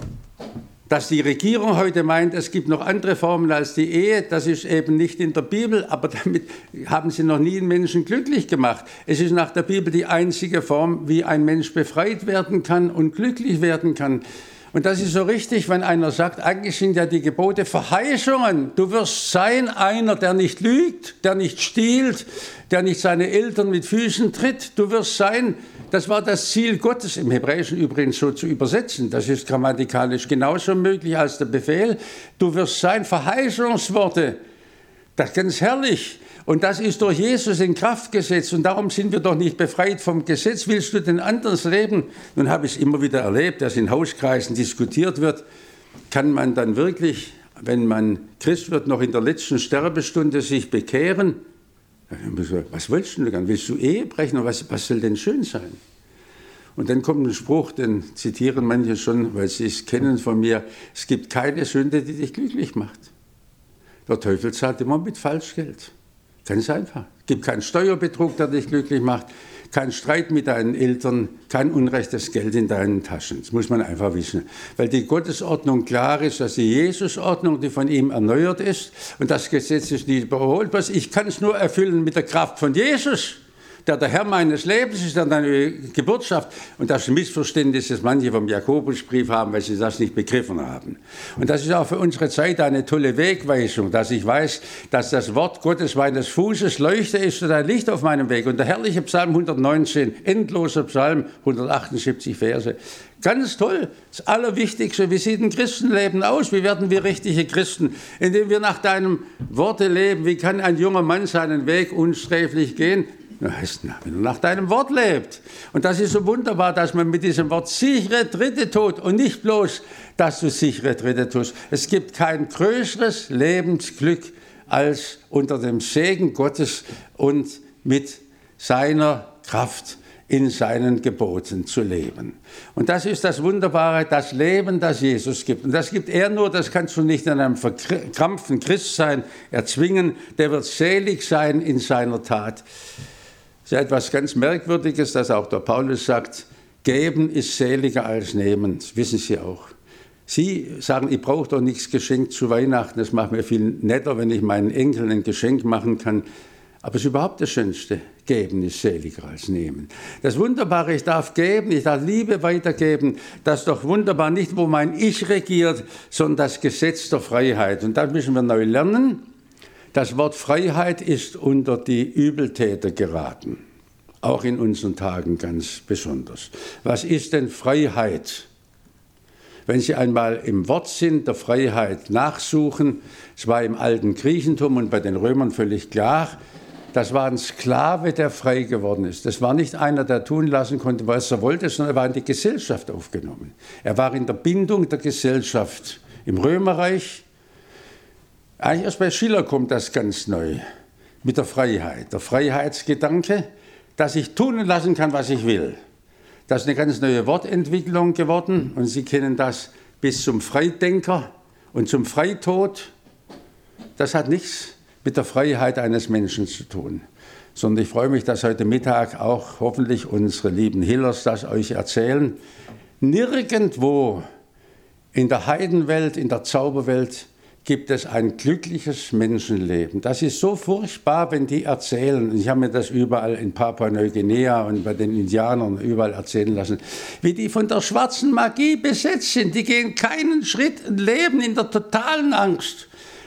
A: dass die Regierung heute meint, es gibt noch andere Formen als die Ehe, das ist eben nicht in der Bibel, aber damit haben sie noch nie einen Menschen glücklich gemacht. Es ist nach der Bibel die einzige Form, wie ein Mensch befreit werden kann und glücklich werden kann. Und das ist so richtig, wenn einer sagt, eigentlich sind ja die Gebote Verheißungen. Du wirst sein einer, der nicht lügt, der nicht stiehlt, der nicht seine Eltern mit Füßen tritt. Du wirst sein, das war das Ziel Gottes, im Hebräischen übrigens so zu übersetzen. Das ist grammatikalisch genauso möglich als der Befehl. Du wirst sein, Verheißungsworte. Das ist ganz herrlich. Und das ist durch Jesus in Kraft gesetzt. Und darum sind wir doch nicht befreit vom Gesetz. Willst du denn anders leben? Nun habe ich es immer wieder erlebt, dass in Hauskreisen diskutiert wird. Kann man dann wirklich, wenn man Christ wird, noch in der letzten Sterbestunde sich bekehren? Was willst du denn? Willst du Ehe brechen? Was, was soll denn schön sein? Und dann kommt ein Spruch, den zitieren manche schon, weil sie es kennen von mir. Es gibt keine Sünde, die dich glücklich macht. Der Teufel zahlt immer mit Falschgeld. Ganz einfach. Es gibt keinen Steuerbetrug, der dich glücklich macht, kein Streit mit deinen Eltern, kein unrechtes Geld in deinen Taschen. Das muss man einfach wissen. Weil die Gottesordnung klar ist, dass die Jesusordnung, die von ihm erneuert ist, und das Gesetz ist nicht überholbar. Ich kann es nur erfüllen mit der Kraft von Jesus, der der Herr meines Lebens ist, der deine Geburt schafft. Und das Missverständnis, das manche vom Jakobusbrief haben, weil sie das nicht begriffen haben. Und das ist auch für unsere Zeit eine tolle Wegweisung, dass ich weiß, dass das Wort Gottes meines Fußes Leuchte ist und ein Licht auf meinem Weg. Und der herrliche Psalm hundertneunzehn, endloser Psalm, hundertachtundsiebzig Verse. Ganz toll. Das Allerwichtigste, wie sieht ein Christenleben aus? Wie werden wir richtige Christen? Indem wir nach deinem Worte leben. Wie kann ein junger Mann seinen Weg unsträflich gehen? Heißt, wenn er nach deinem Wort lebt. Und das ist so wunderbar, dass man mit diesem Wort sichere Tritte tut und nicht bloß, dass du sichere Tritte tust. Es gibt kein größeres Lebensglück als unter dem Segen Gottes und mit seiner Kraft in seinen Geboten zu leben. Und das ist das Wunderbare, das Leben, das Jesus gibt. Und das gibt er nur, das kannst du nicht in einem verkrampften Christsein erzwingen. Der wird selig sein in seiner Tat. Das ist etwas ganz Merkwürdiges, dass auch der Paulus sagt, geben ist seliger als nehmen. Das wissen Sie auch. Sie sagen, ich brauche doch nichts geschenkt zu Weihnachten. Das macht mir viel netter, wenn ich meinen Enkeln ein Geschenk machen kann. Aber es ist überhaupt das Schönste. Geben ist seliger als nehmen. Das Wunderbare, ich darf geben, ich darf Liebe weitergeben. Das ist doch wunderbar, nicht wo mein Ich regiert, sondern das Gesetz der Freiheit. Und das müssen wir neu lernen. Das Wort Freiheit ist unter die Übeltäter geraten. Auch in unseren Tagen ganz besonders. Was ist denn Freiheit? Wenn Sie einmal im Wortsinn der Freiheit nachsuchen, es war im alten Griechentum und bei den Römern völlig klar, das war ein Sklave, der frei geworden ist. Das war nicht einer, der tun lassen konnte, was er wollte, sondern er war in die Gesellschaft aufgenommen. Er war in der Bindung der Gesellschaft. Im Römerreich, eigentlich erst bei Schiller kommt das ganz neu, mit der Freiheit. Der Freiheitsgedanke, dass ich tun lassen kann, was ich will. Das ist eine ganz neue Wortentwicklung geworden und Sie kennen das bis zum Freidenker und zum Freitod. Das hat nichts mit der Freiheit eines Menschen zu tun, sondern ich freue mich, dass heute Mittag auch hoffentlich unsere lieben Hillers das euch erzählen. Nirgendwo in der Heidenwelt, in der Zauberwelt gibt es ein glückliches Menschenleben. Das ist so furchtbar, wenn die erzählen. Ich habe mir das überall in Papua-Neuguinea und bei den Indianern überall erzählen lassen, wie die von der schwarzen Magie besetzt sind. Die gehen keinen Schritt und leben in der totalen Angst.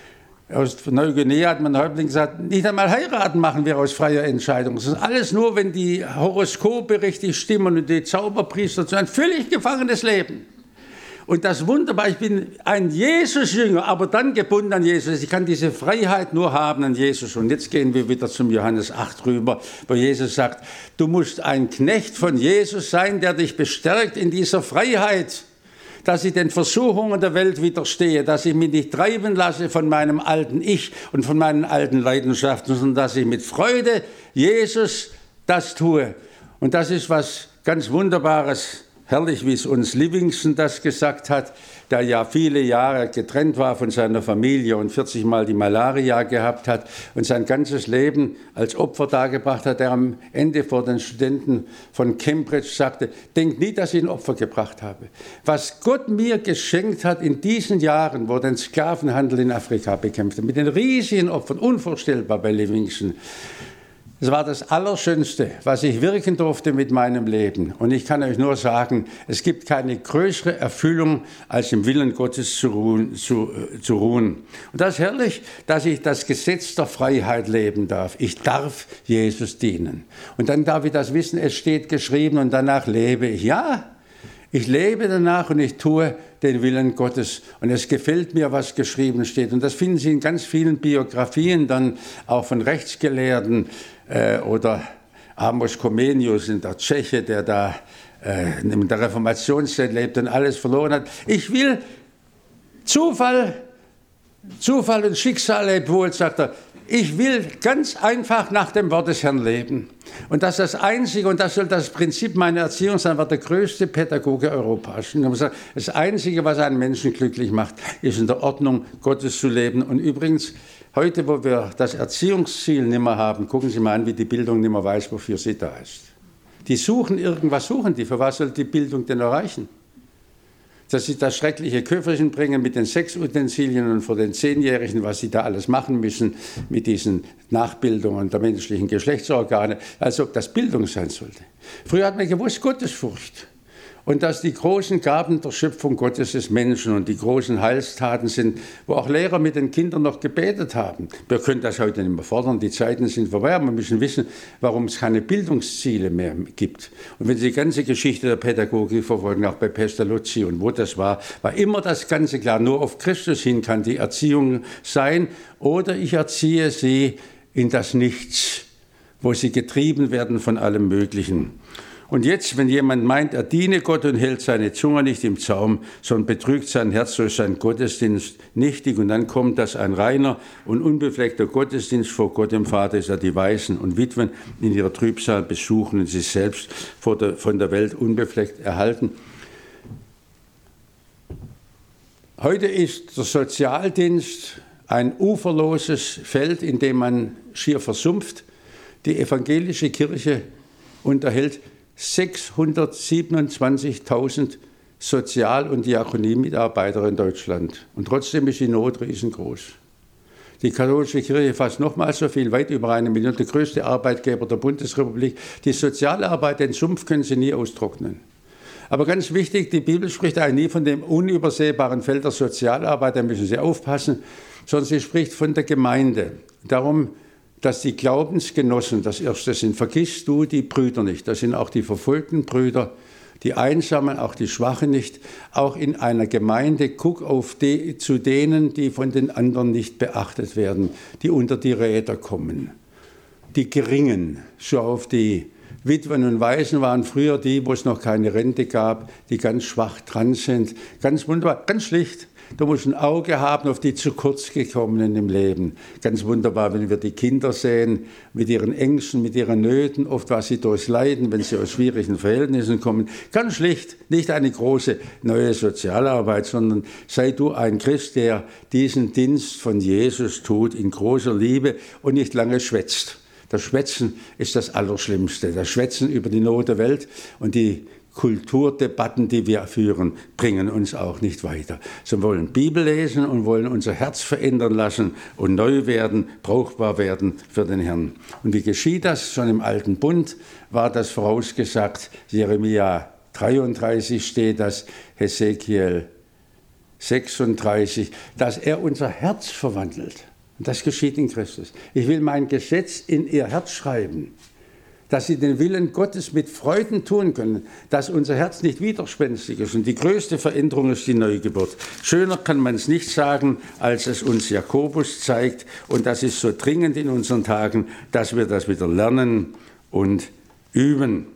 A: Aus Neuguinea hat mein Häuptling gesagt, nicht einmal heiraten machen wir aus freier Entscheidung. Das ist alles nur, wenn die Horoskope richtig stimmen und die Zauberpriester zu ein völlig gefangenes Leben. Und das wunderbar, ich bin ein Jesus-Jünger, aber dann gebunden an Jesus. Ich kann diese Freiheit nur haben an Jesus. Und jetzt gehen wir wieder zum Johannes acht rüber, wo Jesus sagt, du musst ein Knecht von Jesus sein, der dich bestärkt in dieser Freiheit, dass ich den Versuchungen der Welt widerstehe, dass ich mich nicht treiben lasse von meinem alten Ich und von meinen alten Leidenschaften, sondern dass ich mit Freude Jesus das tue. Und das ist was ganz Wunderbares. Herrlich, wie es uns Livingston das gesagt hat, der ja viele Jahre getrennt war von seiner Familie und vierzig Mal die Malaria gehabt hat und sein ganzes Leben als Opfer dargebracht hat, der am Ende vor den Studenten von Cambridge sagte, denkt nie, dass ich ein Opfer gebracht habe. Was Gott mir geschenkt hat in diesen Jahren, wo er den Sklavenhandel in Afrika bekämpfte, mit den riesigen Opfern, unvorstellbar bei Livingston. Es war das Allerschönste, was ich wirken durfte mit meinem Leben. Und ich kann euch nur sagen, es gibt keine größere Erfüllung, als im Willen Gottes zu ruhen. Zu, äh, zu ruhen. Und das ist herrlich, dass ich das Gesetz der Freiheit leben darf. Ich darf Jesus dienen. Und dann darf ich das wissen, es steht geschrieben und danach lebe ich. Ja, ich lebe danach und ich tue den Willen Gottes. Und es gefällt mir, was geschrieben steht. Und das finden Sie in ganz vielen Biografien, dann auch von Rechtsgelehrten, Äh, oder Amos Comenius, der Tscheche, der da äh, in der Reformationszeit lebt und alles verloren hat. Ich will Zufall, Zufall und Schicksal lebt wohl, sagt er. Ich will ganz einfach nach dem Wort des Herrn leben. Und das ist das Einzige, und das soll das Prinzip meiner Erziehung sein, war der größte Pädagoge Europas. Und gesagt, das Einzige, was einen Menschen glücklich macht, ist in der Ordnung Gottes zu leben. Und übrigens, heute, wo wir das Erziehungsziel nicht mehr haben, gucken Sie mal an, wie die Bildung nicht mehr weiß, wofür sie da ist. Die suchen irgendwas, suchen die. Für was soll die Bildung denn erreichen? Dass sie das schreckliche Köfferchen bringen mit den Sexutensilien und vor den Zehnjährigen, was sie da alles machen müssen mit diesen Nachbildungen der menschlichen Geschlechtsorgane, als ob das Bildung sein sollte. Früher hat man gewusst, Gottesfurcht. Und dass die großen Gaben der Schöpfung Gottes des Menschen und die großen Heilstaten sind, wo auch Lehrer mit den Kindern noch gebetet haben. Wir können das heute nicht mehr fordern, die Zeiten sind vorbei, aber wir müssen wissen, warum es keine Bildungsziele mehr gibt. Und wenn Sie die ganze Geschichte der Pädagogik verfolgen, auch bei Pestalozzi und wo das war, war immer das Ganze klar, nur auf Christus hin kann die Erziehung sein oder ich erziehe sie in das Nichts, wo sie getrieben werden von allem Möglichen. Und jetzt, wenn jemand meint, er diene Gott und hält seine Zunge nicht im Zaum, sondern betrügt sein Herz durch seinen Gottesdienst nichtig, und dann kommt, dass ein reiner und unbefleckter Gottesdienst vor Gott dem Vater ist, der die Waisen und Witwen in ihrer Trübsal besuchen und sich selbst von der, von der Welt unbefleckt erhalten. Heute ist der Sozialdienst ein uferloses Feld, in dem man schier versumpft. Die evangelische Kirche unterhält sechshundertsiebenundzwanzigtausend Sozial- und Diakonie-Mitarbeiter in Deutschland. Und trotzdem ist die Not riesengroß. Die katholische Kirche fast nochmal so viel, weit über eine Million, der größte Arbeitgeber der Bundesrepublik. Die Sozialarbeit, den Sumpf können sie nie austrocknen. Aber ganz wichtig, die Bibel spricht eigentlich nie von dem unübersehbaren Feld der Sozialarbeit, da müssen Sie aufpassen, sondern sie spricht von der Gemeinde. Darum, dass die Glaubensgenossen das Erste sind. Vergiss du die Brüder nicht, das sind auch die verfolgten Brüder, die Einsamen, auch die Schwachen nicht. Auch in einer Gemeinde, guck auf die, zu denen, die von den anderen nicht beachtet werden, die unter die Räder kommen. Die Geringen, so auf die Witwen und Waisen waren früher die, wo es noch keine Rente gab, die ganz schwach dran sind. Ganz wunderbar, ganz schlicht. Du musst ein Auge haben auf die zu kurz gekommenen im Leben. Ganz wunderbar, wenn wir die Kinder sehen, mit ihren Ängsten, mit ihren Nöten, oft was sie durchleiden, wenn sie aus schwierigen Verhältnissen kommen. Ganz schlicht, nicht eine große neue Sozialarbeit, sondern sei du ein Christ, der diesen Dienst von Jesus tut in großer Liebe und nicht lange schwätzt. Das Schwätzen ist das Allerschlimmste. Das Schwätzen über die Not der Welt und die Kulturdebatten, die wir führen, bringen uns auch nicht weiter. So wollen Bibel lesen und wollen unser Herz verändern lassen und neu werden, brauchbar werden für den Herrn. Und wie geschieht das? Schon im Alten Bund war das vorausgesagt. Jeremia dreiunddreißig steht das, Hesekiel sechsunddreißig, dass er unser Herz verwandelt. Und das geschieht in Christus. Ich will mein Gesetz in ihr Herz schreiben, dass sie den Willen Gottes mit Freuden tun können, dass unser Herz nicht widerspenstig ist. Und die größte Veränderung ist die Neugeburt. Schöner kann man es nicht sagen, als es uns Jakobus zeigt. Und das ist so dringend in unseren Tagen, dass wir das wieder lernen und üben.